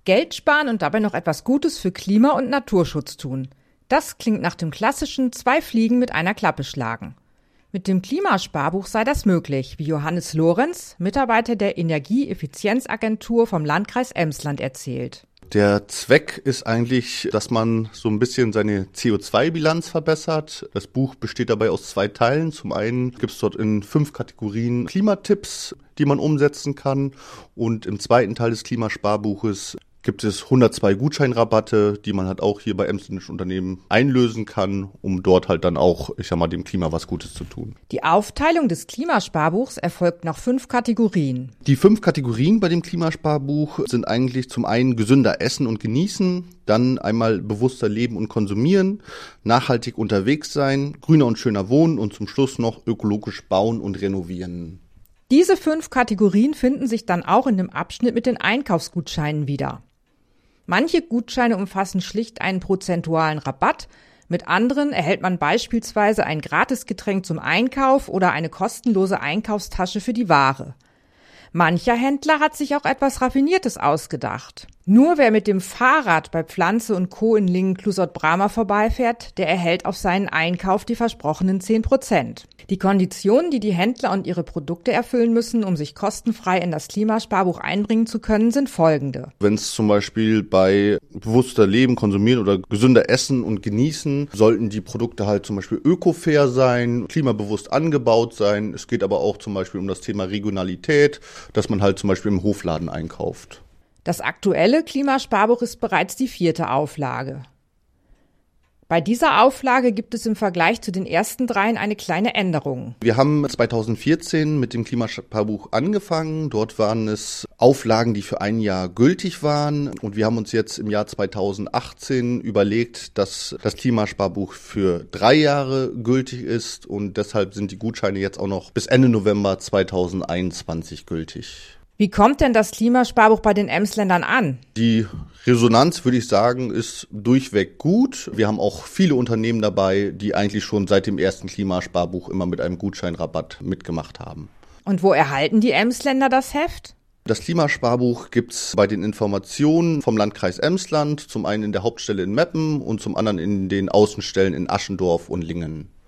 Geld sparen und dabei noch etwas Gutes für Klima- und Naturschutz tun. Das klingt nach dem klassischen 2 Fliegen mit einer Klappe schlagen. Mit dem Klimasparbuch sei das möglich, wie Johannes Lorenz, Mitarbeiter der Energieeffizienzagentur vom Landkreis Emsland, erzählt. Der Zweck ist eigentlich, dass man so ein bisschen seine CO2-Bilanz verbessert. Das Buch besteht dabei aus 2 Teilen. Zum einen gibt es dort in 5 Kategorien Klimatipps, die man umsetzen kann. Und im zweiten Teil des Klimasparbuches gibt es 102 Gutscheinrabatte, die man halt auch hier bei emsländischen Unternehmen einlösen kann, um dort halt dann auch, dem Klima was Gutes zu tun. Die Aufteilung des Klimasparbuchs erfolgt nach 5 Kategorien. Die 5 Kategorien bei dem Klimasparbuch sind eigentlich zum einen gesünder essen und genießen, dann einmal bewusster leben und konsumieren, nachhaltig unterwegs sein, grüner und schöner wohnen und zum Schluss noch ökologisch bauen und renovieren. Diese 5 Kategorien finden sich dann auch in dem Abschnitt mit den Einkaufsgutscheinen wieder. Manche Gutscheine umfassen schlicht einen prozentualen Rabatt, mit anderen erhält man beispielsweise ein Gratisgetränk zum Einkauf oder eine kostenlose Einkaufstasche für die Ware. Mancher Händler hat sich auch etwas Raffiniertes ausgedacht. Nur wer mit dem Fahrrad bei Pflanze und Co. in Lingen-Clusot-Bramar vorbeifährt, der erhält auf seinen Einkauf die versprochenen 10%. Die Konditionen, die die Händler und ihre Produkte erfüllen müssen, um sich kostenfrei in das Klimasparbuch einbringen zu können, sind folgende. Wenn es zum Beispiel bei bewusster Leben, konsumieren oder gesünder essen und genießen, sollten die Produkte halt zum Beispiel ökofair sein, klimabewusst angebaut sein. Es geht aber auch zum Beispiel um das Thema Regionalität, dass man halt zum Beispiel im Hofladen einkauft. Das aktuelle Klimasparbuch ist bereits die 4. Auflage. Bei dieser Auflage gibt es im Vergleich zu den ersten 3 eine kleine Änderung. Wir haben 2014 mit dem Klimasparbuch angefangen. Dort waren es Auflagen, die für ein Jahr gültig waren. Und wir haben uns jetzt im Jahr 2018 überlegt, dass das Klimasparbuch für 3 Jahre gültig ist. Und deshalb sind die Gutscheine jetzt auch noch bis Ende November 2021 gültig. Wie kommt denn das Klimasparbuch bei den Emsländern an? Die Resonanz, würde ich sagen, ist durchweg gut. Wir haben auch viele Unternehmen dabei, die eigentlich schon seit dem ersten Klimasparbuch immer mit einem Gutscheinrabatt mitgemacht haben. Und wo erhalten die Emsländer das Heft? Das Klimasparbuch gibt's bei den Informationen vom Landkreis Emsland, zum einen in der Hauptstelle in Meppen und zum anderen in den Außenstellen in Aschendorf und Lingen.